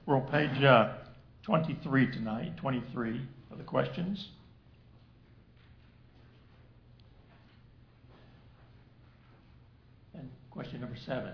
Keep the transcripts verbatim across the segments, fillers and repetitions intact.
We're on page uh, twenty-three tonight, twenty-three of the questions. And question number seven.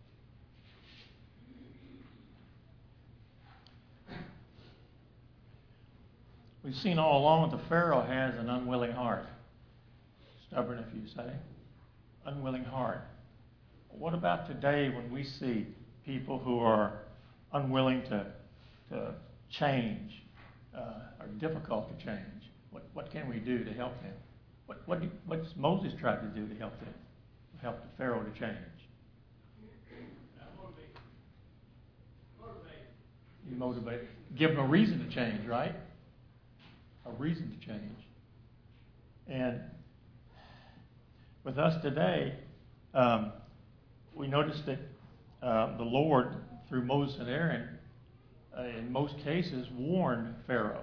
We've seen all along that the Pharaoh has an unwilling heart. Stubborn, if you say. Unwilling heart. What about today when we see people who are unwilling to, to change, uh, are difficult to change? What, what can we do to help them? What, what do, what's Moses tried to do to help them, help the Pharaoh to change? Motivate. Motivate. You motivate. Give them a reason to change, right? A reason to change. And with us today, um, we notice that uh, the Lord, through Moses and Aaron, uh, in most cases, warned Pharaoh.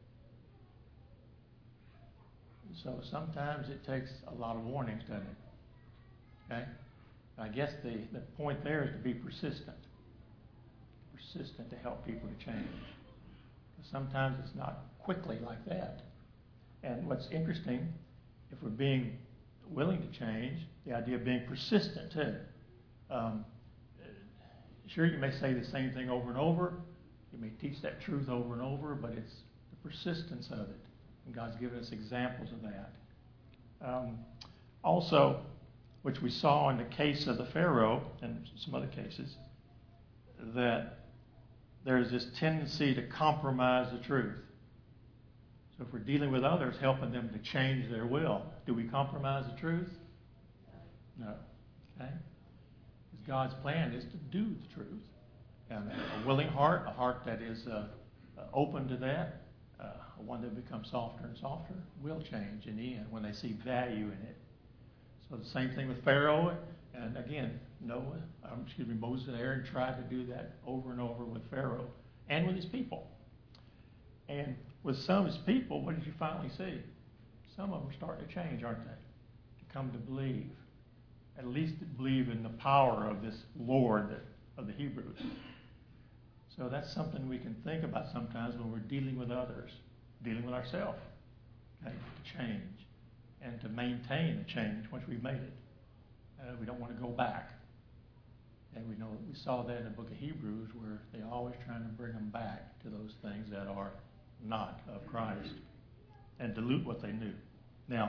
So sometimes it takes a lot of warnings, doesn't it? Okay? I guess the, the point there is to be persistent. Persistent to help people to change. Sometimes it's not quickly like that. And what's interesting, if we're being willing to change, the idea of being persistent too. Um, sure, you may say the same thing over and over. You may teach that truth over and over, but it's the persistence of it. And God's given us examples of that. Um, also, which we saw in the case of the Pharaoh and some other cases, that there's this tendency to compromise the truth. So if we're dealing with others, helping them to change their will, do we compromise the truth? No. Okay? Because God's plan is to do the truth. And a willing heart, a heart that is uh, uh, open to that, uh, one that becomes softer and softer, will change in the end when they see value in it. So the same thing with Pharaoh. And again, Noah, um, excuse me, Moses and Aaron tried to do that over and over with Pharaoh and with his people. And with some of his people, what did you finally see? Some of them are starting to change, aren't they? To come to believe. At least to believe in the power of this Lord that, of the Hebrews. So that's something we can think about sometimes when we're dealing with others, dealing with ourselves, okay, to change and to maintain the change once we've made it. Uh, we don't want to go back. And we know we saw that in the book of Hebrews where they're always trying to bring them back to those things that are not of Christ and dilute what they knew. Now,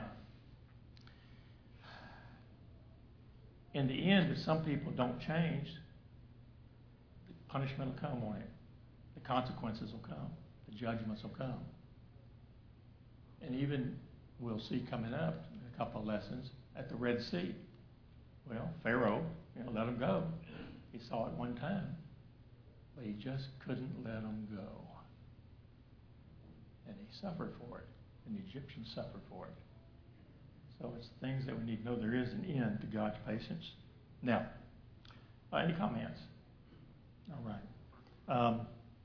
in the end, if some people don't change, the punishment will come on it. The consequences will come. The judgments will come. And even we'll see coming up in a couple of lessons at the Red Sea. Well, Pharaoh, you know, let him go. He saw it one time, but he just couldn't let him go. And he suffered for it, and the Egyptians suffered for it. So it's things that we need to know there is an end to God's patience. Now, uh, any comments? All right. Um,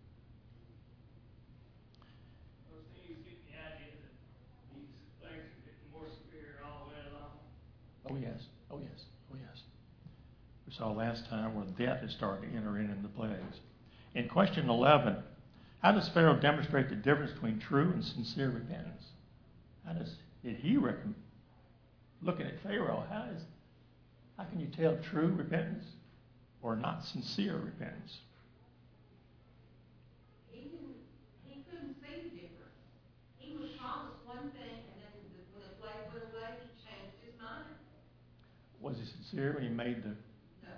Those things get the idea that these things are getting more severe all the way along. oh, yes. Oh, yes. Oh, yes. We saw last time where death is starting to enter in in the plagues. In question eleven, how does Pharaoh demonstrate the difference between true and sincere repentance? How does did he reckon? Looking at Pharaoh, how is how can you tell true repentance or not sincere repentance? He didn't. He couldn't see the difference. He was promised one thing, and then the, when the plague went away, he changed his mind. Was he sincere when he made the? No.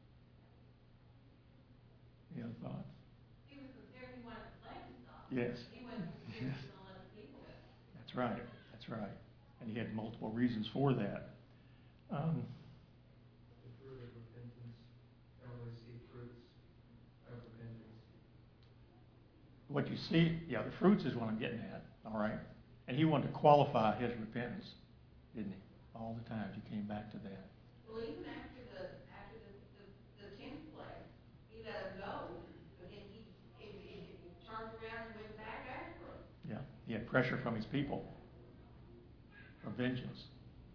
Any other thoughts? He was sincere. He wanted the plague to stop. Yes. He wasn't sincere. Yes. To let the people go. That's right. That's right. And he had multiple reasons for that. Um, the fruit of repentance, always see fruits of repentance. What you see, yeah, the fruits is what I'm getting at, all right? And he wanted to qualify his repentance, didn't he? All the times he came back to that. Well, even after the after the, the, the tenth plague, he let him go, but then he, he, he, he turned around and went back after him. Yeah, he had pressure from his people for vengeance.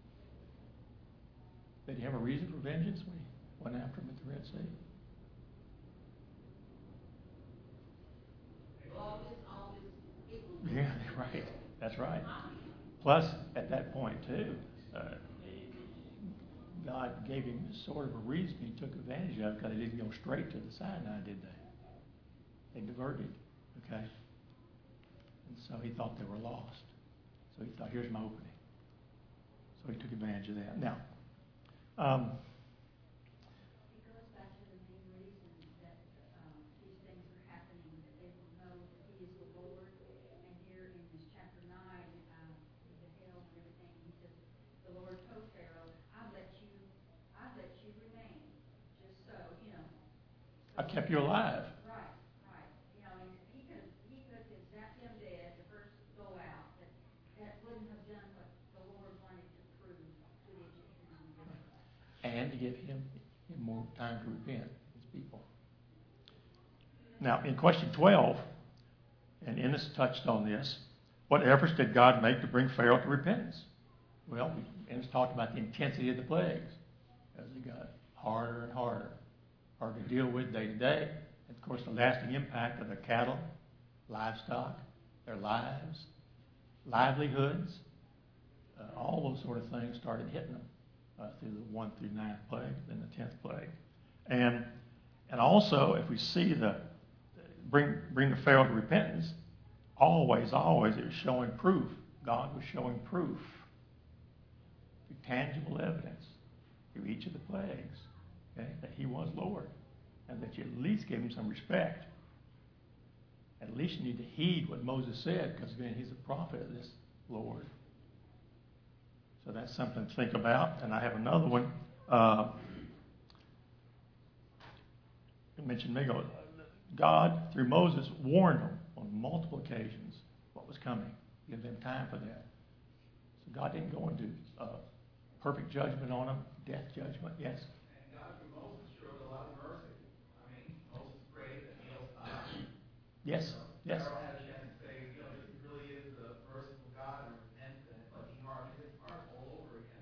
Did he have a reason for vengeance when he went after him at the Red Sea? That's right. Plus, at that point too, uh, God gave him sort of a reason he took advantage of because they didn't go straight to the Sinai, did they? They diverted, okay? And so he thought they were lost. So he thought, here's my opening. So he took advantage of that. Now, um, It goes back to the main reason that um, these things are happening, that they will know that he is the Lord. And here in this chapter nine, um, with the hail and everything, he says, the Lord told Pharaoh, I've let you, I've let you remain, just so, you know. I kept you alive. Right, right. You know, and he could, he could have zapped him dead the first go out, but that wouldn't have done what the Lord wanted to prove to the Egyptians. And to give him, him more time to repent, his people. Now, in question twelve, and Ennis touched on this, what efforts did God make to bring Pharaoh to repentance? Well, Ennis talked about the intensity of the plagues as they got harder and harder, harder to deal with day to day. And, of course, the lasting impact of their cattle, livestock, their lives, livelihoods, uh, all those sort of things started hitting them. Uh, through the one through ninth plague, then the tenth plague, and and also if we see the bring bring the Pharaoh to repentance, always always it was showing proof. God was showing proof, through tangible evidence, through each of the plagues, okay, that He was Lord, and that you at least give Him some respect. At least you need to heed what Moses said, because again He's a prophet of this Lord. So that's something to think about. And I have another one. Uh, I mentioned Migo. God, through Moses, warned them on multiple occasions what was coming. Give them time for that. So God didn't go into uh, perfect judgment on them, death judgment. Yes? And God, through Moses, showed a lot of mercy. I mean, Moses prayed that hail stop. Yes. You know, Yes. Pharaoh had a chance to say, you know, this really is the merciful God and repent, but he hardened his heart all over again.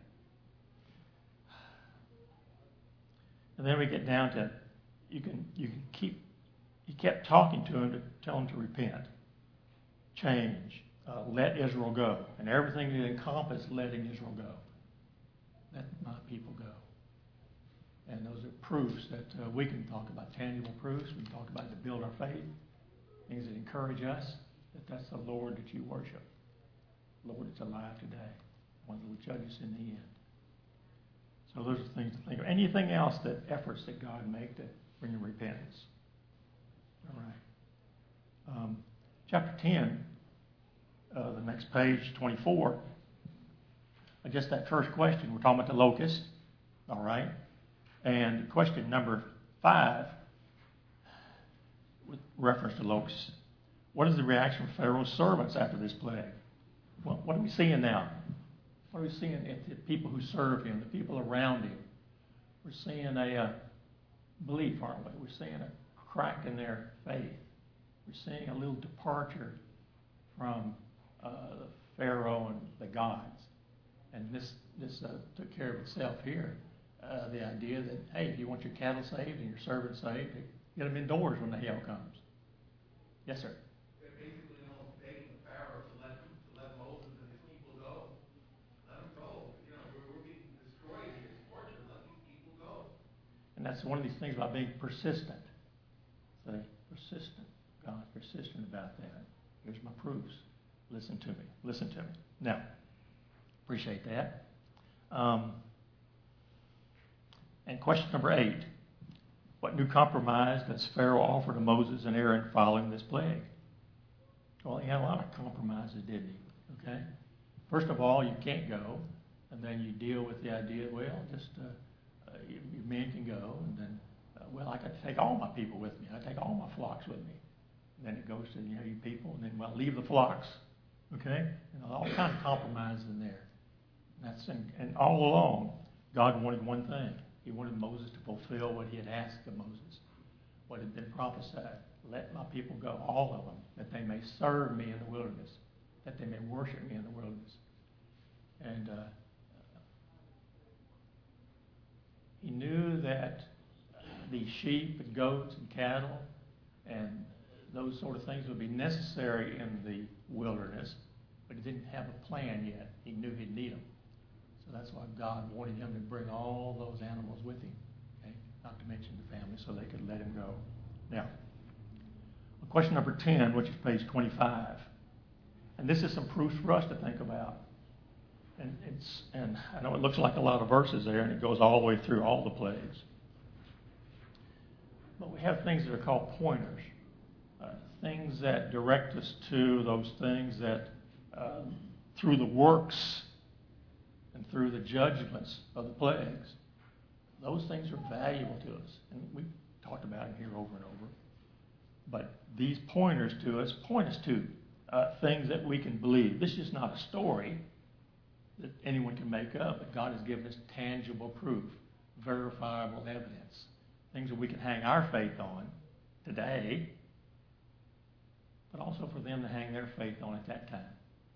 And then we get down to, you can you can keep, he kept talking to him to tell him to repent, change, uh, let Israel go. And everything that encompassed letting Israel go. Let my people go. And those are proofs that uh, we can talk about, tangible proofs. We can talk about to build our faith, things that encourage us, that that's the Lord that you worship. Lord that's alive today, one that will judge us in the end. So those are things to think of. Anything else that efforts that God make to bring in repentance? All right. Um, chapter ten, uh, the next page, twenty-four. I guess that first question, we're talking about the locust. All right. And question number five, with reference to locusts. What is the reaction of Pharaoh's servants after this plague? Well, what are we seeing now? What are we seeing in the people who serve him, the people around him? We're seeing a uh, belief, aren't we? We're seeing a crack in their faith. We're seeing a little departure from uh, the Pharaoh and the gods. And this this uh, took care of itself here. Uh, the idea that, hey, if you want your cattle saved and your servants saved, get them indoors when the hail comes. Yes, sir. They're basically almost begging the Pharaoh to let to let Moses and his people go. Let them go. You know, we're, we're being destroyed here, tortured. Let these people go. And that's one of these things about being persistent. Say, persistent. God's persistent about that. Here's my proofs. Listen to me. Listen to me. Now, appreciate that. Um, and question number eight. What new compromise does Pharaoh offer to Moses and Aaron following this plague? Well, he had a lot of compromises, didn't he? Okay. First of all, you can't go, and then you deal with the idea, well, just uh, uh, your men can go, and then, uh, well, I got to take all my people with me. I take all my flocks with me. And then it goes to, you know, you people, and then, well, leave the flocks. Okay? And all kinds of compromises in there. And that's in, and all along, God wanted one thing. He wanted Moses to fulfill what he had asked of Moses, what had been prophesied. Let my people go, all of them, that they may serve me in the wilderness, that they may worship me in the wilderness. And uh, he knew that the sheep and goats and cattle and those sort of things would be necessary in the wilderness, but he didn't have a plan yet. He knew he'd need them. So that's why God wanted him to bring all those animals with him, okay? Not to mention the family, so they could let him go. Now, question number ten, which is page twenty-five. And this is some proofs for us to think about. And it's and I know it looks like a lot of verses there, and it goes all the way through all the plagues. But we have things that are called pointers, uh, things that direct us to those things that, um, through the works and through the judgments of the plagues, those things are valuable to us. And we've talked about them here over and over. But these pointers to us point us to uh, things that we can believe. This is not a story that anyone can make up, but God has given us tangible proof, verifiable evidence, things that we can hang our faith on today, but also for them to hang their faith on at that time.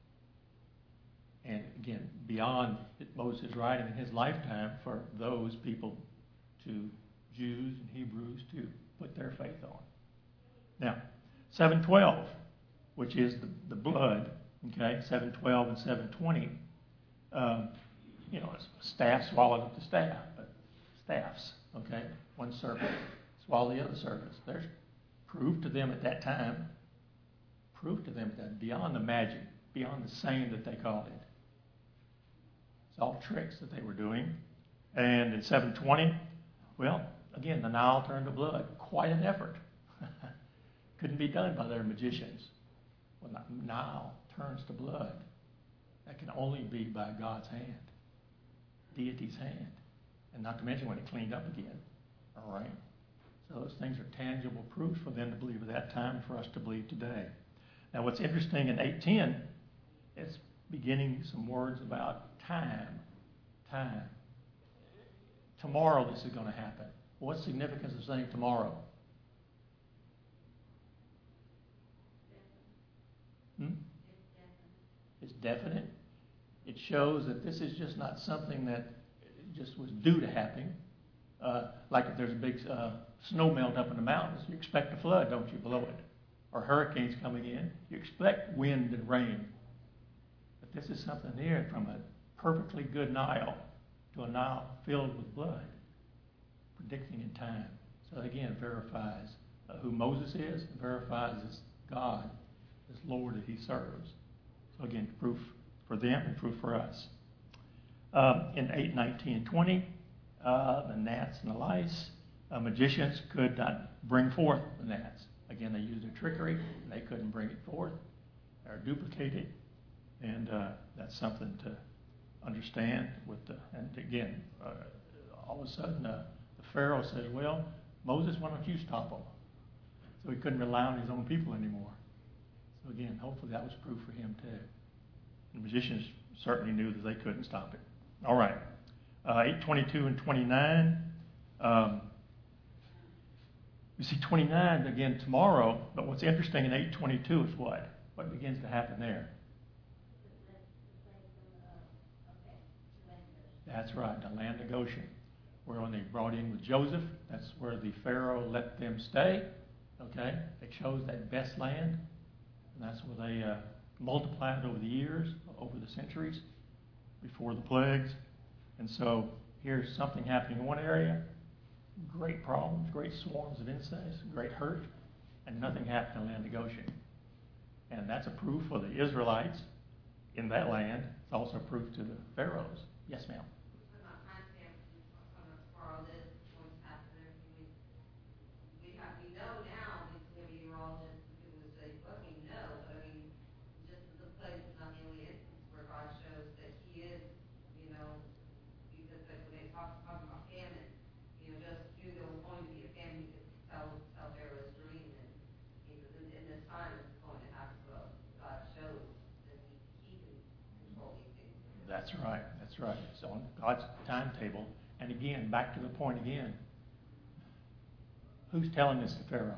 And again, beyond Moses' writing in his lifetime, for those people, to Jews and Hebrews, to put their faith on. Now, seven twelve, which is the, the blood, okay, seven twelve and seven twenty, um, you know, staff swallowed up the staff, but staffs, okay, one serpent swallowed the other serpents. There's proof to them at that time, proof to them that beyond the magic, beyond the saying that they called it. It's all tricks that they were doing. And in seven twenty, well, again, the Nile turned to blood. Quite an effort. Couldn't be done by their magicians. When the Nile turns to blood, that can only be by God's hand, deity's hand. And not to mention when it cleaned up again. All right? So those things are tangible proofs for them to believe at that time and for us to believe today. Now what's interesting in eight ten is beginning some words about time. Time. Tomorrow this is going to happen. What's the significance of saying tomorrow? Hmm? It's definite. It shows that this is just not something that just was due to happen. Uh, like if there's a big uh, snow melt up in the mountains, you expect a flood, don't you, below it? Or hurricanes coming in, you expect wind and rain. But this is something here from a perfectly good Nile to a Nile filled with blood, predicting in time. So again, verifies uh, who Moses is, verifies this God, this Lord that he serves. So again, proof for them and proof for us. Um, in eight, nineteen, and twenty, uh, the gnats and the lice, uh, magicians could not bring forth the gnats. Again, they used their trickery, and they couldn't bring it forth or duplicate it. And uh, that's something to understand. With the, and again, uh, all of a sudden, uh, the Pharaoh says, well, Moses, why don't you stop them? So he couldn't rely on his own people anymore. So again, hopefully that was proof for him too. The magicians certainly knew that they couldn't stop it. All right. Uh, eight twenty-two and twenty-nine. Um, you see twenty-nine again tomorrow, but what's interesting in eight twenty-two is what? What begins to happen there? That's right, the land of Goshen, where when they brought in with Joseph, that's where the Pharaoh let them stay. Okay, they chose that best land, and that's where they uh, multiplied over the years, over the centuries, before the plagues. And so here's something happening in one area, great problems, great swarms of insects, great hurt, and nothing happened in the land of Goshen. And that's a proof for the Israelites in that land. It's also a proof to the Pharaohs. Yes, ma'am. That's right. That's right. It's on God's timetable. And again, back to the point again. Who's telling this to Pharaoh?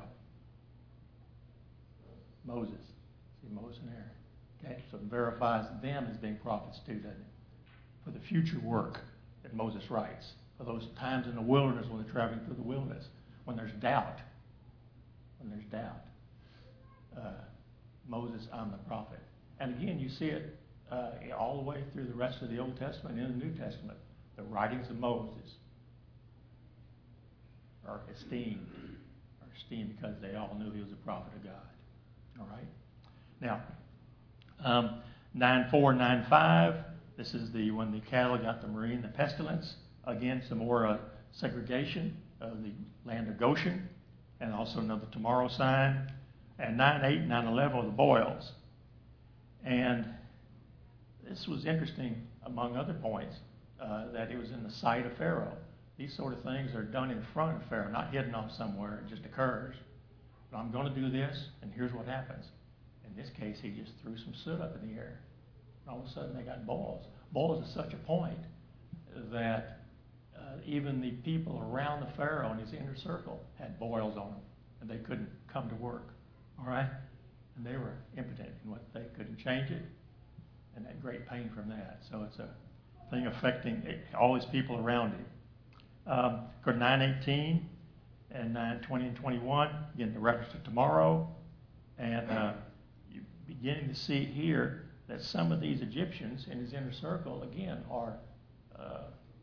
Moses. See, Moses and Aaron. Okay, so it verifies them as being prophets too, doesn't it? For the future work that Moses writes. For those times in the wilderness when they're traveling through the wilderness. When there's doubt. When there's doubt. Uh, Moses, I'm the prophet. And again, you see it uh, all the way through the rest of the Old Testament and the New Testament. The writings of Moses are esteemed, are esteemed because they all knew he was a prophet of God. All right? Now, um, nine four, nine five, this is the when the cattle got the marine, the pestilence. Again, some more uh, segregation of the land of Goshen, and also another tomorrow sign. And nine eight, nine eleven are the boils. And this was interesting, among other points, uh, that it was in the sight of Pharaoh. These sort of things are done in front of Pharaoh, not hidden off somewhere. It just occurs. But I'm going to do this, and here's what happens. In this case, he just threw some soot up in the air. And all of a sudden, they got boils. Boils is such a point that uh, even the people around the Pharaoh and his inner circle had boils on them, and they couldn't come to work. All right? And they were impotent in what they couldn't change it, and had great pain from that. So it's a thing affecting all these people around him. Um, go to nine eighteen and nine twenty and twenty-one, again, the reference to tomorrow. And uh, you're beginning to see here that some of these Egyptians in his inner circle, again, are uh,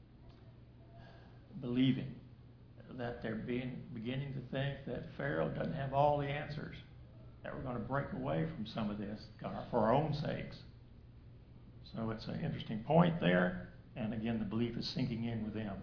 believing that they're being, beginning to think that Pharaoh doesn't have all the answers, that we're going to break away from some of this for our own sakes. So it's an interesting point there. And again, the belief is sinking in with them.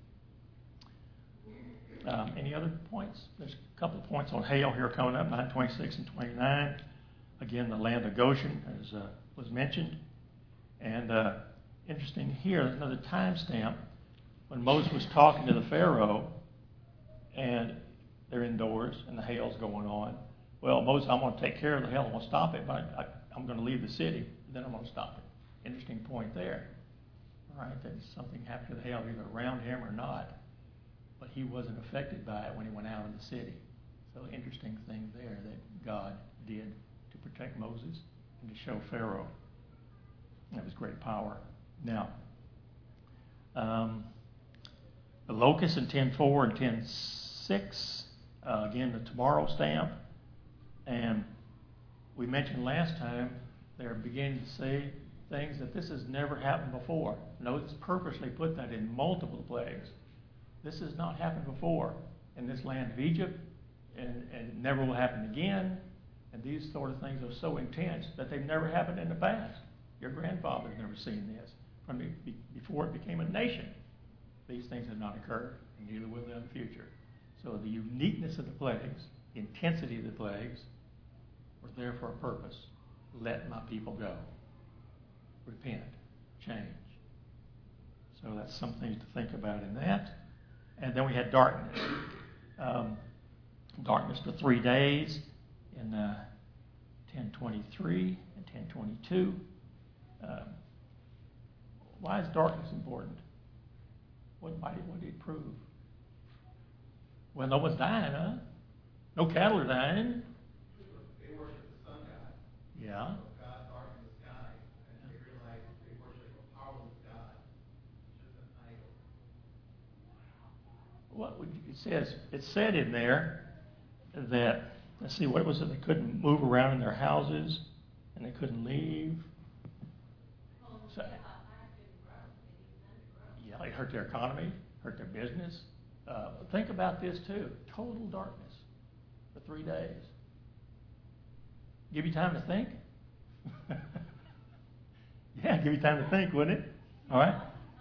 Um, any other points? There's a couple of points on hail here coming up, nine twenty-six and twenty-nine. Again, the land of Goshen, as uh, was mentioned. And uh, interesting here, there's another timestamp when Moses was talking to the Pharaoh, and they're indoors, and the hail's going on. Well, Moses, I'm going to take care of the hail. I'm going to stop it, but I, I, I'm going to leave the city. Then I'm going to stop it. Interesting point there. All right, that something happened to the hail, either around him or not. But he wasn't affected by it when he went out of the city. So interesting thing there that God did to protect Moses and to show Pharaoh. That was great power. Now, um, the locusts in ten four and ten six, uh, again, the tomorrow stamp. And we mentioned last time they're beginning to say things that this has never happened before. Notice purposely put that in multiple plagues. This has not happened before in this land of Egypt, and, and it never will happen again. And these sort of things are so intense that they've never happened in the past. Your grandfather's never seen this. From the, before it became a nation, these things have not occurred, and neither will they in the future. So the uniqueness of the plagues, the intensity of the plagues, were there for a purpose. Let my people go. Repent. Change. So that's some things to think about in that. And then we had darkness. Um, darkness for three days in uh, ten twenty-three and ten twenty-two. Um, why is darkness important? What, why did, what did it prove? Well, no one's dying, huh? No cattle are dying. They worship the sun god. Yeah. So God darkened the sky, and they realized they worship a powerless God, just an idol. What would you, it says it said in there that, let's see, what was it? They couldn't move around in their houses, and they couldn't leave. So, yeah, it hurt their economy, hurt their business. Uh, think about this too: total darkness for three days. Give you time to think. Yeah, give you time to think, wouldn't it? All right.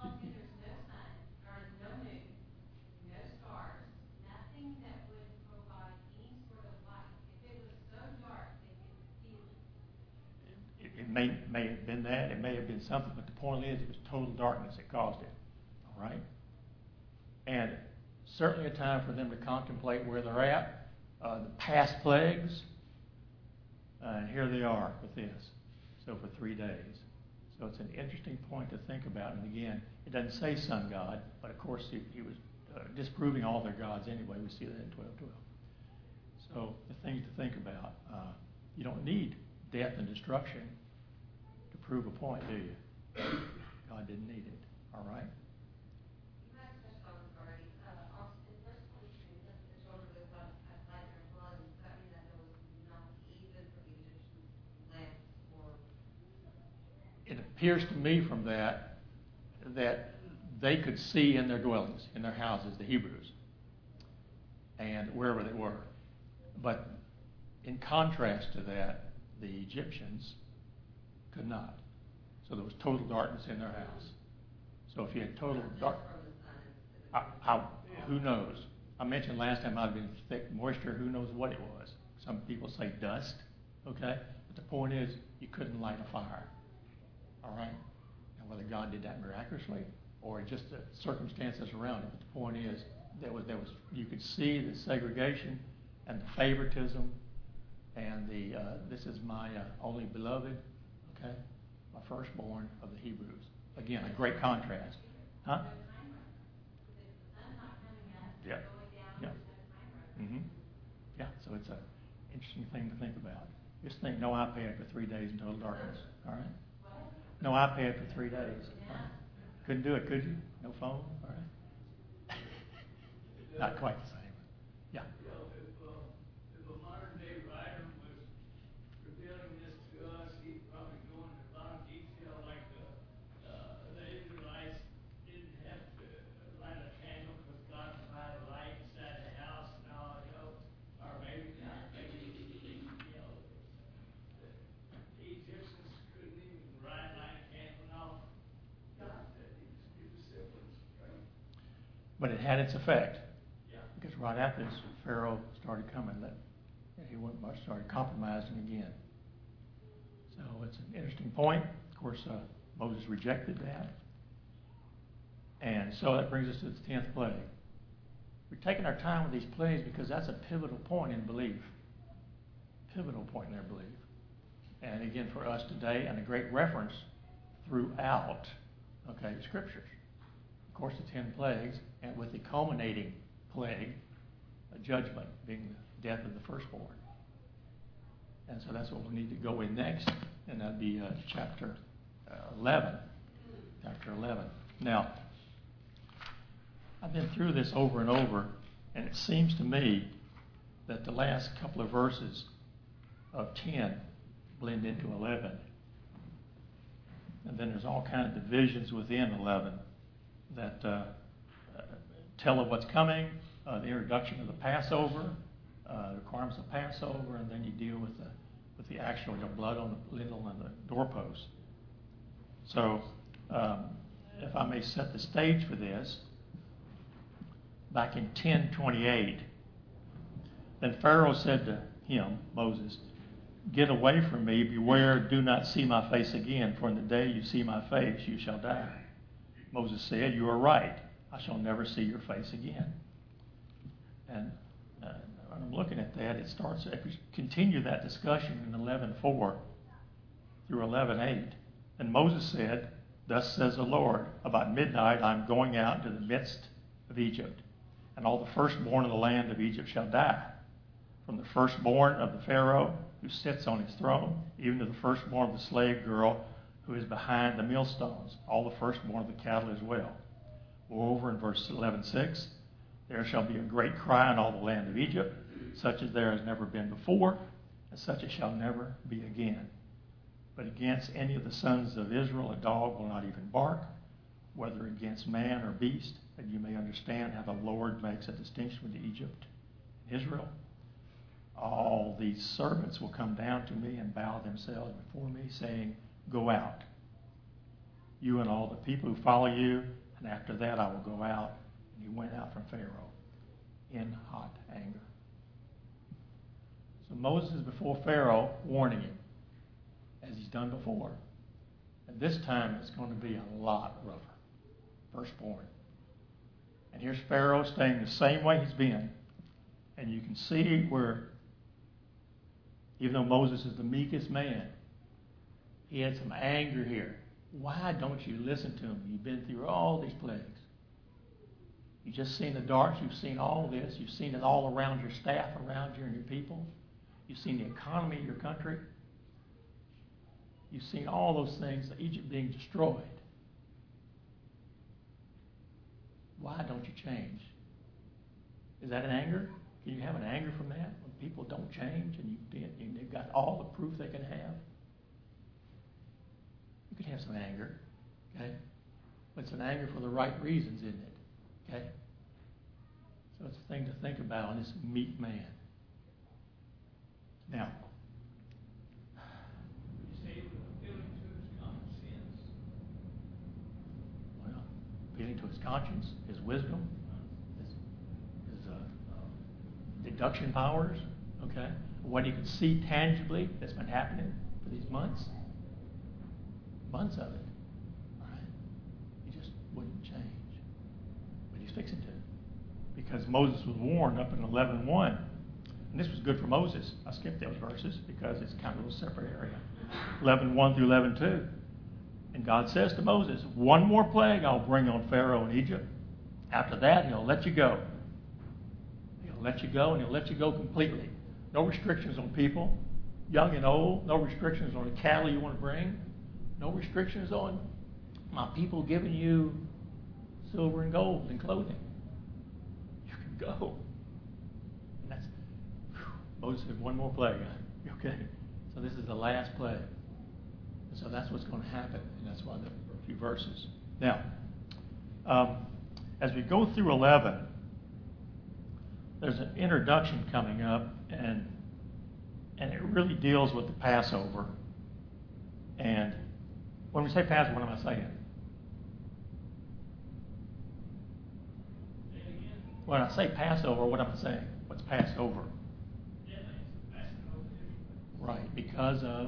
It may, may have been that. It may have been something. But the point is, it was total darkness that caused it. All right? And certainly a time for them to contemplate where they're at, uh, the past plagues. Uh, and here they are with this. So for three days. So it's an interesting point to think about. And again, it doesn't say sun god, but of course he, he was uh, disproving all their gods anyway. We see that in twelve twelve. So the things to think about. Uh, you don't need death and destruction to prove a point, do you? God didn't need it. All right? appears to me from that that they could see in their dwellings, in their houses, the Hebrews, and wherever they were. But in contrast to that, the Egyptians could not. So there was total darkness in their house. So if you had total dark, I, I, who knows? I mentioned last time I'd been thick moisture. Who knows what it was? Some people say dust. Okay, but the point is, you couldn't light a fire. All right. And whether God did that miraculously or just the circumstances around it, but the point is, there was there was you could see the segregation and the favoritism and the uh, this is my uh, only beloved. Okay, my firstborn of the Hebrews. Again, a great contrast. Huh? Yeah. Yeah. Mm-hmm. Yeah. So it's an interesting thing to think about. Just think, no iPad for three days in total darkness. All right. No iPad for three days. All right? Couldn't do it, could you? No phone. All right. Not quite the same. Yeah. You know, if, uh, if a modern day writer was revealing this to us, he'd probably go into a lot of detail, like the, uh, the Israelites didn't have to light a candle because God provided light inside the house and all, you know, or maybe not, maybe, you know, the, the Egyptians couldn't even light, light a candle and all. God said he was, he was siblings, right? But it had its effect. Yeah. Because right after this, Pharaoh started coming. That he went much started compromising again. So it's an interesting point. Of course, uh, Moses rejected that, and so that brings us to the tenth plague. We're taking our time with these plagues because that's a pivotal point in belief. Pivotal point in their belief, and again for us today, and a great reference throughout, okay, the scriptures. Of course, the ten plagues, and with the culminating plague, a judgment being the death of the firstborn. And so that's what we'll need to go in next, and that'd be uh, chapter uh, eleven. Chapter eleven. Now, I've been through this over and over, and it seems to me that the last couple of verses of ten blend into eleven. And then there's all kinds of divisions within eleven that uh, uh, tell of what's coming, uh, the introduction of the Passover, uh, the requirements of Passover, and then you deal with the with the actual, you know, blood on the lintel and the doorpost. So, um, if I may set the stage for this, back in ten twenty-eight, then Pharaoh said to him, Moses, "Get away from me, beware, do not see my face again, for in the day you see my face, you shall die." Moses said, "You are right, I shall never see your face again." And uh, when I'm looking at that, it starts, if we continue that discussion in eleven four through eleven eight, and Moses said, "Thus says the Lord, about midnight I am going out into the midst of Egypt, and all the firstborn of the land of Egypt shall die, from the firstborn of the Pharaoh who sits on his throne, even to the firstborn of the slave girl who is behind the millstones, all the firstborn of the cattle as well." Moreover, in verse eleven six, "There shall be a great cry in all the land of Egypt, such as there has never been before, and such as shall never be again. But against any of the sons of Israel a dog will not even bark, whether against man or beast, that you may understand how the Lord makes a distinction between Egypt and Israel. All these servants will come down to me and bow themselves before me, saying, 'Go out, you and all the people who follow you, and after that I will go out.' And he went out from Pharaoh in hot anger." So Moses is before Pharaoh, warning him, as he's done before. And this time it's going to be a lot rougher. Firstborn. And here's Pharaoh staying the same way he's been. And you can see where, even though Moses is the meekest man, he had some anger here. Why don't you listen to him? You've been through all these plagues. You've just seen the darks. You've seen all this. You've seen it all around your staff, around you and your people. You've seen the economy of your country. You've seen all those things, Egypt being destroyed. Why don't you change? Is that an anger? Can you have an anger from that when people don't change and you, you've got all the proof they can have? You can have some anger, okay? But it's an anger for the right reasons, isn't it? Okay? So it's a thing to think about on this meek man. Now, You say it was appealing to his common sense. well, appealing to his conscience, his wisdom, his, his uh, deduction powers, okay? What he could see tangibly that's been happening for these months. Months of it. All right? He just wouldn't change. But he's fixing to. Because Moses was warned up in eleven one. And this was good for Moses. I skipped those verses because it's kind of a separate area. eleven one through eleven two. And God says to Moses, one more plague I'll bring on Pharaoh in Egypt. After that, he'll let you go. He'll let you go, and he'll let you go completely. No restrictions on people, young and old. No restrictions on the cattle you want to bring. No restrictions on my people giving you silver and gold and clothing. You can go. And that's, whew, Moses said, one more plague. Okay? So this is the last plague. And so that's what's going to happen. And that's why there are a few verses. Now, um, as we go through eleven, there's an introduction coming up, and and it really deals with the Passover. And when we say Passover, what am I saying? Say it again. When I say Passover, what am I saying? What's Passover? Yeah, it's passing over Israel. Right, because of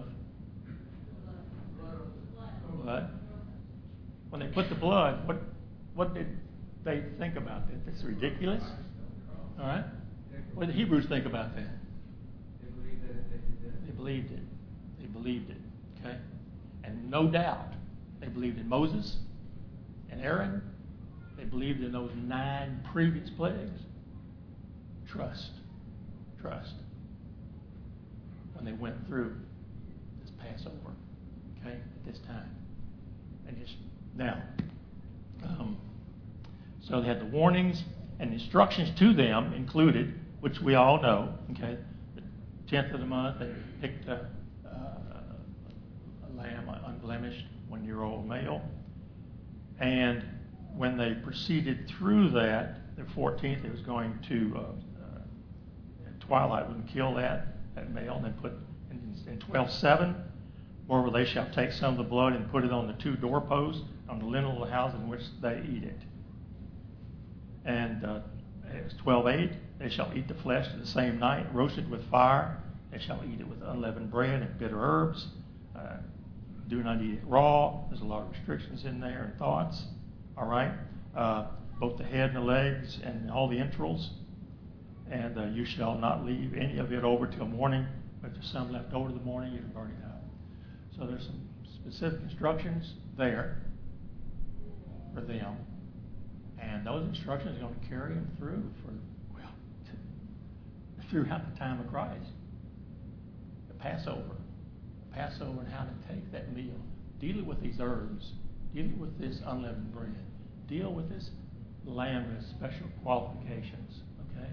blood. When they put the blood, what what did they think about that? That's ridiculous. All right? What did the Hebrews think about that? They believe that they did that. They believed it. They believed it. Okay? And no doubt, they believed in Moses and Aaron. They believed in those nine previous plagues. Trust. Trust. When they went through this Passover. Okay? At this time. And just now. Um, so they had the warnings and instructions to them included, which we all know. Okay? The tenth of the month, they picked a, uh, a lamb, an unblemished, one-year-old male. And when they proceeded through that, the fourteenth, it was going to, uh, uh, at twilight, would kill that, that male, and then put in, in twelve seven, moreover, they shall take some of the blood and put it on the two doorposts, on the lintel of the house in which they eat it. And uh, it was twelve eight, they shall eat the flesh the same night, roasted with fire. They shall eat it with unleavened bread and bitter herbs. Uh, do not eat it raw. There's a lot of restrictions in there and thoughts. All right? Uh, both the head and the legs and all the entrails. And uh, you shall not leave any of it over till morning. But if there's some left over to the morning, you can burn it up. So there's some specific instructions there for them. And those instructions are going to carry them through for, well, t- throughout the time of Christ. The Passover. Passover and how to take that meal. Dealing with these herbs. Dealing with this unleavened bread. Deal with this lamb with special qualifications. Okay?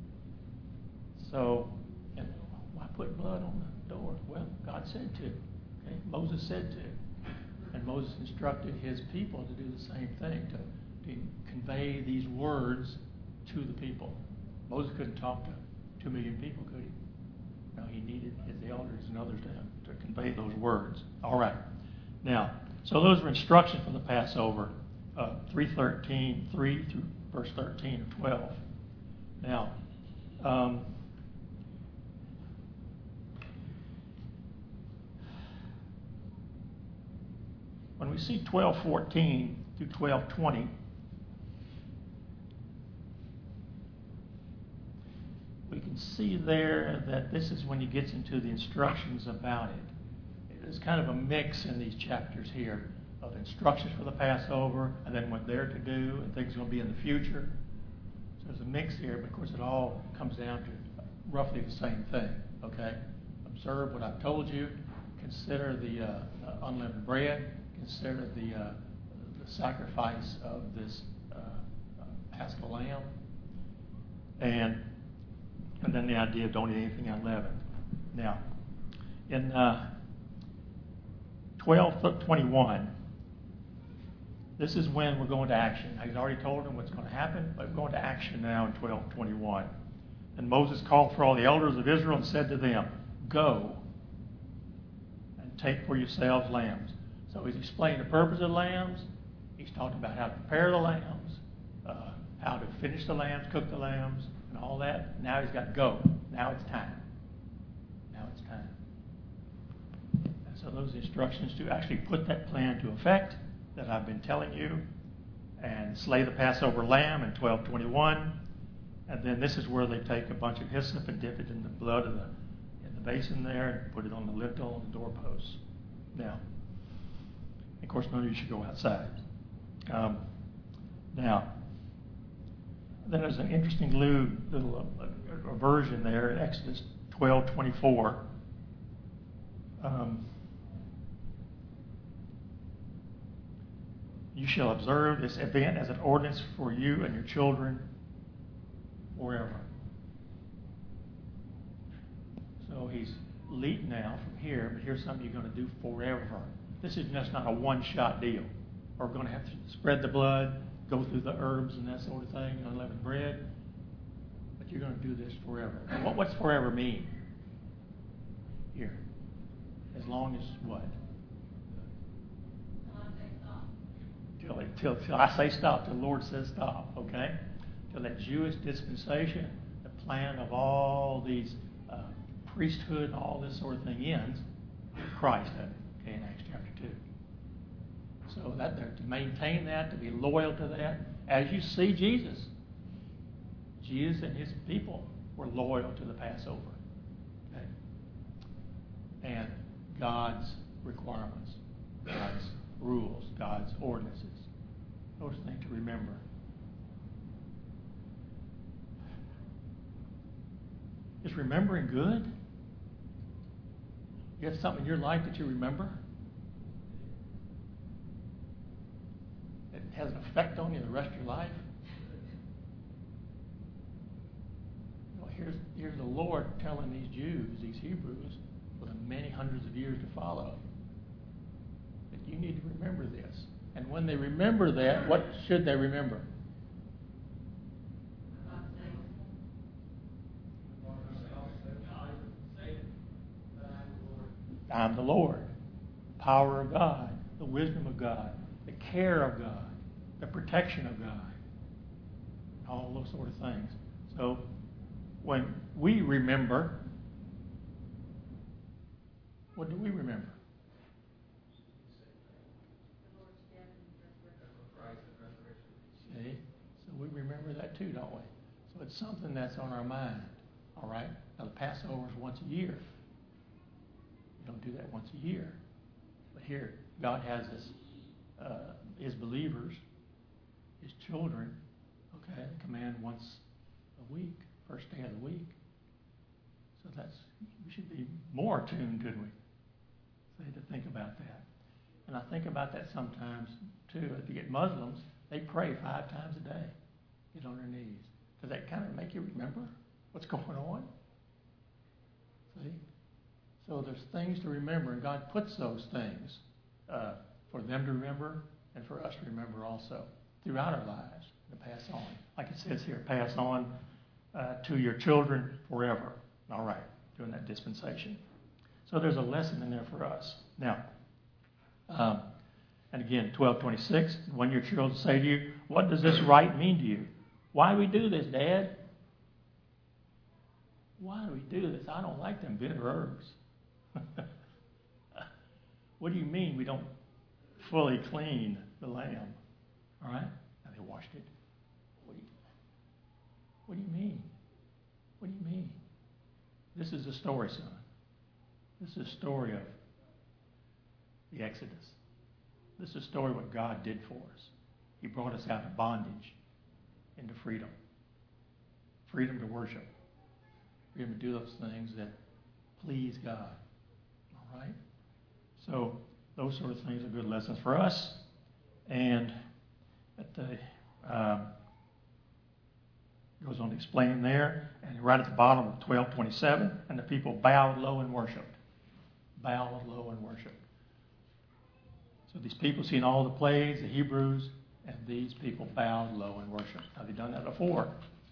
So, and why put blood on the door? Well, God said to. Okay? Moses said to. And Moses instructed his people to do the same thing, to, to convey these words to the people. Moses couldn't talk to two million people, could he? No, he needed his elders and others to, to convey those words. All right. Now, so those are instructions for the Passover, uh, three thirteen, three through verse thirteen of twelve. Now, um, when we see twelve fourteen through twelve twenty, we can see there that this is when he gets into the instructions about it. There's kind of a mix in these chapters here of instructions for the Passover and then what they're to do and things going to be in the future. So there's a mix here, but of course it all comes down to roughly the same thing. Okay? Observe what I've told you. Consider the uh, uh, unleavened bread. Consider the, uh, the sacrifice of this uh, uh, Paschal lamb. And And then the idea of don't eat anything unleavened. Now, in uh, twelve twenty-one, this is when we're going to action. He's already told them what's going to happen, but we're going to action now in twelve twenty-one. And Moses called for all the elders of Israel and said to them, "Go and take for yourselves lambs." So he's explained the purpose of lambs. He's talked about how to prepare the lambs, uh, how to finish the lambs, cook the lambs, and all that. Now he's got to go. Now it's time. Now it's time. And so those instructions to actually put that plan to effect that I've been telling you, and slay the Passover lamb in twelve twenty-one. And then this is where they take a bunch of hyssop and dip it in the blood of the in the basin there and put it on the lintel and the doorposts. Now, of course, none of you should go outside. Um, now, then there's an interesting little, little uh, a version there in Exodus twelve twenty-four. Um, You shall observe this event as an ordinance for you and your children forever. So he's leading now from here, but here's something you're going to do forever. This is just not a one-shot deal. We're going to have to spread the blood, go through the herbs and that sort of thing, unleavened bread. But you're going to do this forever. What, what's forever mean? Here. As long as what? Till, till, till I say stop, till the Lord says stop, okay? Till that Jewish dispensation, the plan of all these uh, priesthood and all this sort of thing ends, Christ does it, okay, in Acts chapter two. So that to maintain that, to be loyal to that, as you see Jesus, Jesus and his people were loyal to the Passover, okay? And God's requirements, God's rules, God's ordinances. Those things to remember. Is remembering good? You have something in your life that you remember? It has an effect on you the rest of your life? Well, here's, here's the Lord telling these Jews, these Hebrews, for the many hundreds of years to follow, that you need to remember this. And when they remember that, what should they remember? I'm the Lord. The power of God, the wisdom of God, the care of God, the protection of God, all those sort of things. So when we remember, what do we remember? See? So we remember that too, don't we? So it's something that's on our mind. All right? Now the Passover is once a year. You don't do that once a year. But here, God has this, uh, his believers, his children, okay, command once a week, first day of the week. So that's, we should be more attuned, couldn't we? Say, to think about that. And I think about that sometimes too. If you get Muslims, they pray five times a day. Get on their knees. Does that kind of make you remember what's going on? See? So there's things to remember, and God puts those things uh, for them to remember and for us to remember also throughout our lives to pass on. Like it says here, pass on uh, to your children forever. All right, during that dispensation. So there's a lesson in there for us. Now, um, and again, twelve twenty-six, when your children say to you, what does this rite mean to you? Why do we do this, Dad? Why do we do this? I don't like them bitter herbs. What do you mean we don't fully clean the lamb? All right? Now they washed it. What do you, what do you mean? What do you mean? This is a story, son. This is a story of the Exodus. This is a story of what God did for us. He brought us out of bondage into freedom. Freedom to worship. Freedom to do those things that please God. All right? So those sort of things are good lessons for us. And at the um, goes on to explain there, and right at the bottom of twelve twenty-seven, and the people bowed low and worshipped. Bowed low and worshipped. So these people seen all the plagues, the Hebrews, and these people bowed low in worship. Now they've done that before.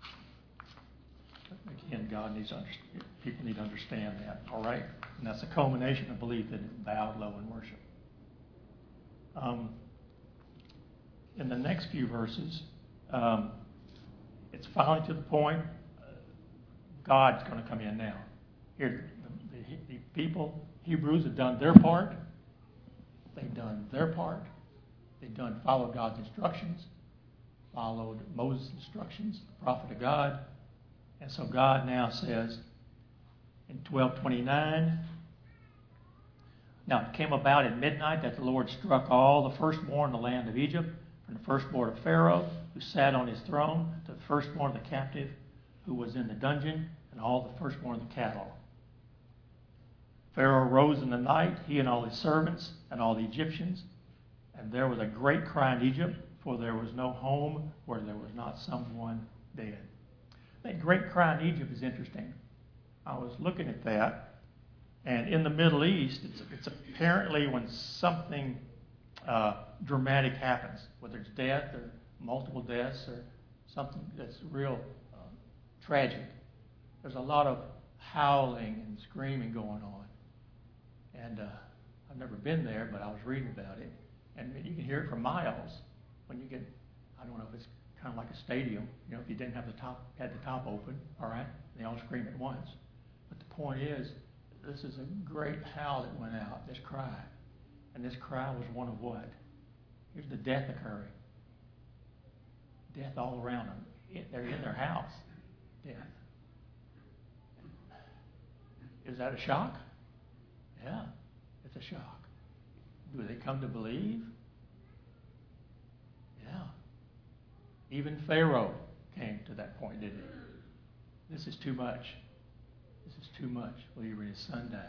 But again, God needs to understand, people need to understand that. All right, and that's a culmination of belief that it bowed low in worship. Um, in the next few verses, um, it's finally to the point. Uh, God's going to come in now. Here, the, the, the people, Hebrews, have done their part. They've done their part. They've done followed God's instructions, followed Moses' instructions, the prophet of God. And so God now says in twelve twenty-nine, now it came about at midnight that the Lord struck all the firstborn in the land of Egypt, from the firstborn of Pharaoh, who sat on his throne, to the firstborn of the captive, who was in the dungeon, and all the firstborn of the cattle. Pharaoh rose in the night, he and all his servants, and all the Egyptians, and there was a great cry in Egypt, for there was no home where there was not someone dead. That great cry in Egypt is interesting. I was looking at that, and in the Middle East, it's, it's apparently when something uh, dramatic happens, whether it's death or multiple deaths or something that's real uh, tragic. There's a lot of howling and screaming going on. And uh, I've never been there, but I was reading about it. And you can hear it for miles when you get, I don't know if it's kind of like a stadium, you know, if you didn't have the top, had the top open, all right, they all scream at once. But the point is, this is a great howl that went out, this cry. And this cry was one of what? Here's the death occurring. Death all around them. It, they're in their house. Death. Is that a shock? Yeah, it's a shock. Do they come to believe? Yeah. Even Pharaoh came to that point, didn't he? This is too much. This is too much. Well, even his son died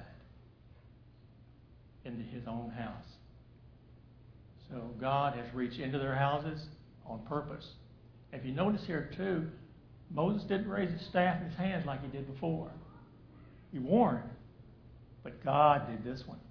into his own house. So God has reached into their houses on purpose. If you notice here too, Moses didn't raise his staff in his hands like he did before. He warned, but God did this one.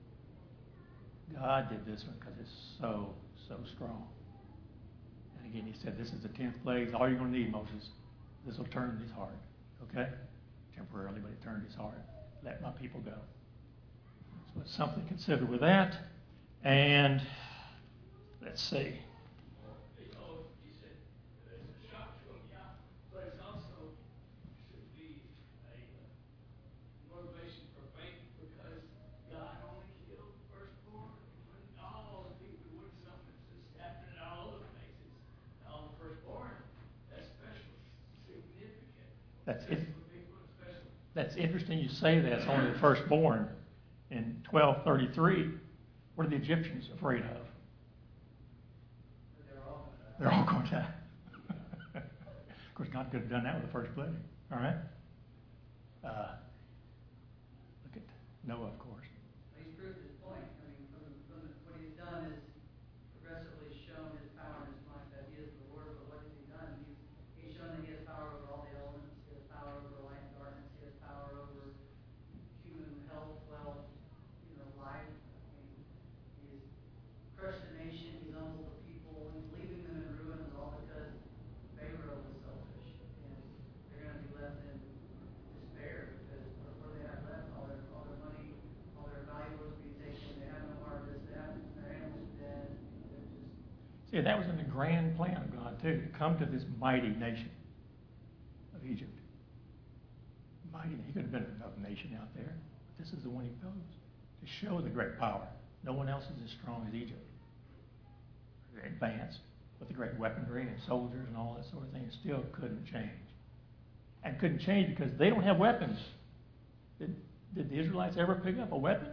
God did this one because it's so, so strong. And again, he said, this is the tenth plague. All you're going to need, Moses. This will turn his heart. Okay? Temporarily, but it turned his heart. Let my people go. So it's something to consider with that. And let's see. You know, he said it's a shock to him, yeah, but it's also should be a uh, motivation for faith because God only killed the firstborn. When all the people would something that's happening all over the places, all the firstborn, that's special, significant. That's it. People are special. That's interesting you say that. It's only the firstborn. In twelve thirty-three, what are the Egyptians afraid of? They're all going to die. They're all going to die. Of course, God could have done that with the first plague. All right? Uh, look at Noah, of course. He's proved his point. I mean, from, from the, what he's done is progressively shown his power and his might that he is the Lord. But what has he done? He's, he's shown that he has power over all the elements. He has power over light and darkness. He has power over human health, wealth, you know, life. I mean, he's crushed the nation. He's humbled the people. He's leaving them in ruins all because Pharaoh was selfish. And they're going to be left in despair because what do they have left? All their, all their money, all their valuables being taken. They have no harvest. They have, their animals are dead. They're just See, that was in the grand plan of God, too, to come to this mighty nation of Egypt. Mighty, he could have been another nation out there. But this is the one he chose to show the great power. No one else is as strong as Egypt. They're advanced with the great weaponry and soldiers and all that sort of thing. It still couldn't change. And couldn't change because they don't have weapons. Did, did the Israelites ever pick up a weapon?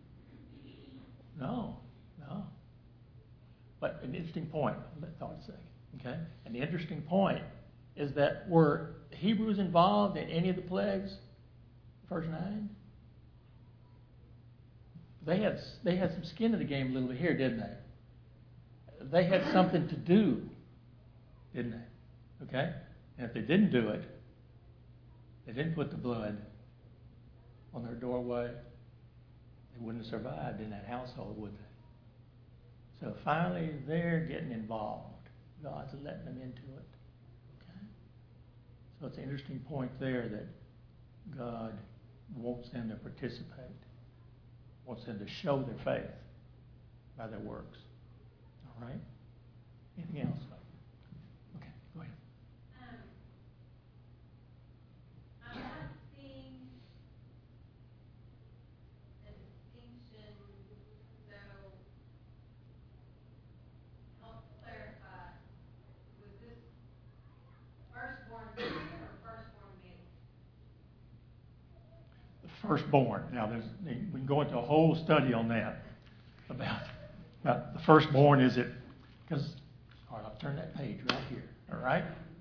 No, no. But an interesting point, let thought a second, okay? And the interesting point is that were Hebrews involved in any of the plagues, verse nine? They had they had some skin in the game a little bit here, didn't they? They had something to do, didn't they? Okay? And if they didn't do it, they didn't put the blood on their doorway, they wouldn't have survived in that household, would they? So finally, they're getting involved. God's letting them into it. Okay? So it's an interesting point there that God wants them to participate, wants them to show their faith by their works. All right? Anything else? Okay, go ahead. Um, I'm not seeing a distinction, so help clarify, was this firstborn man or firstborn male? The firstborn. Now, there's, we can go into a whole study on that about, about the firstborn. Is it because? All right, I'll turn that page right here. All right.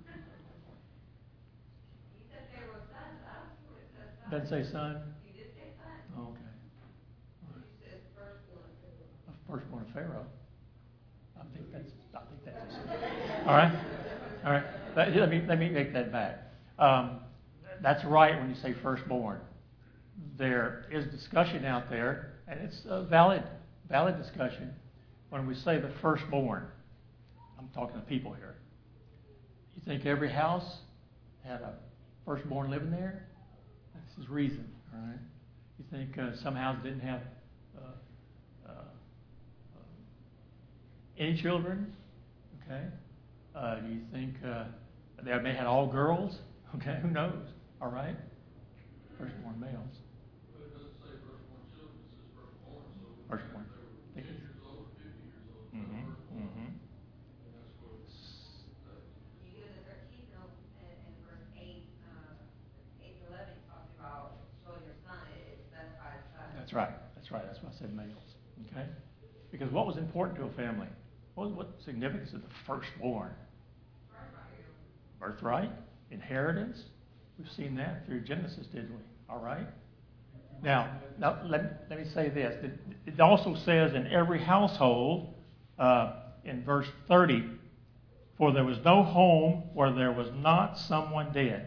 You said Pharaoh's son, but I don't see where it says son. Doesn't say son. You did say son. Okay. You said firstborn. A firstborn of Pharaoh. I think that's. I think that's. A, all right. All right. Let, let me let me make that back. Um, that's right when you say firstborn. There is discussion out there, and it's a valid valid discussion when we say the firstborn. I'm talking to people here. You think every house had a firstborn living there? That's his reason, all right? You think uh, some houses didn't have uh, uh, uh, any children? Okay. Uh, do you think uh, they may have all girls? Okay, who knows? All right. Firstborn males. But it doesn't say firstborn children, it says firstborn, so. Firstborn. If they were ten years old or fifty years old, they're Mm-hmm. firstborn. Mm-hmm. And that's where, that, You go to thirteen, though, in, in verse eight, uh, eight to eleven, it talks about show your son, it specifies son. That's right. That's right. That's why I said males. Okay? Because what was important to a family? What, what significance is the firstborn? Birthright, inheritance. We've seen that through Genesis, didn't we? All right. Now, now let, let me say this. It, it also says in every household, uh, in verse thirty, for there was no home where there was not someone dead.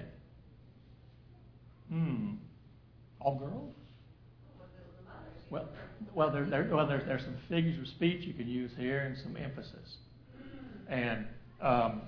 Hmm. All girls? Well, well, there, there, well, there's there's some figures of speech you can use here and some emphasis, and um,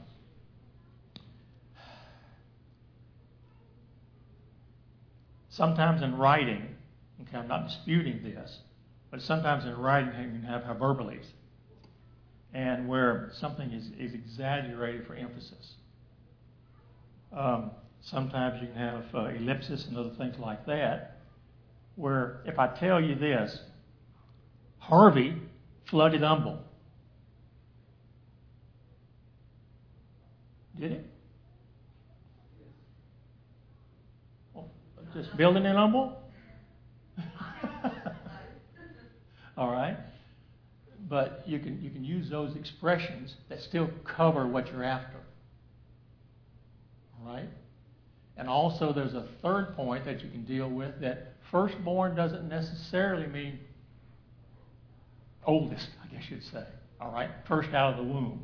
sometimes in writing. Okay, I'm not disputing this, but sometimes in writing you can have hyperboles, and where something is, is exaggerated for emphasis. Um, sometimes you can have uh, ellipsis and other things like that, where if I tell you this, Harvey flooded Humble. Did it? Well, just building in Humble? All right. But you can you can use those expressions that still cover what you're after. All right? And also there's a third point that you can deal with, that firstborn doesn't necessarily mean oldest, I guess you'd say. All right? First out of the womb.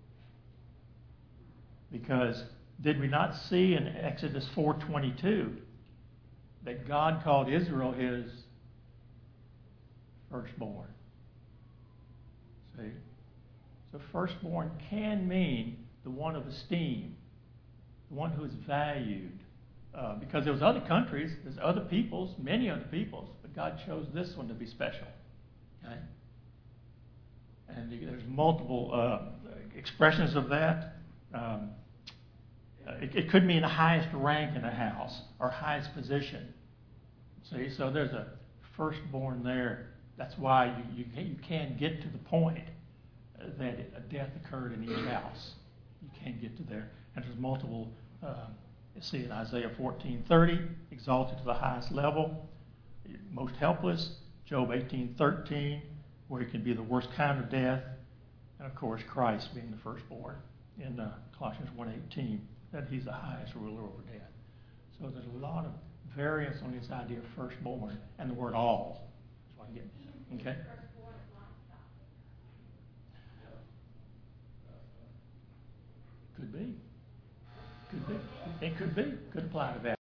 Because did we not see in Exodus four twenty-two that God called Israel his firstborn? See? So firstborn can mean the one of esteem, the one who is valued. Uh, because there was other countries, there's other peoples, many other peoples, but God chose this one to be special. Okay? And there's multiple uh, expressions of that. Um, it, it could mean the highest rank in a house or highest position. See, so there's a firstborn there. That's why you, you, can, you can get to the point that a death occurred in each house. You can get to there. And there's multiple, um, you see in Isaiah fourteen thirty, exalted to the highest level, most helpless. Job eighteen thirteen, where he can be the worst kind of death. And of course, Christ being the firstborn in uh, Colossians one eighteen, that he's the highest ruler over death. So there's a lot of variance on this idea of firstborn and the word all. That's what I'm getting. Okay? Could be. Could be. It could be. Could apply to that.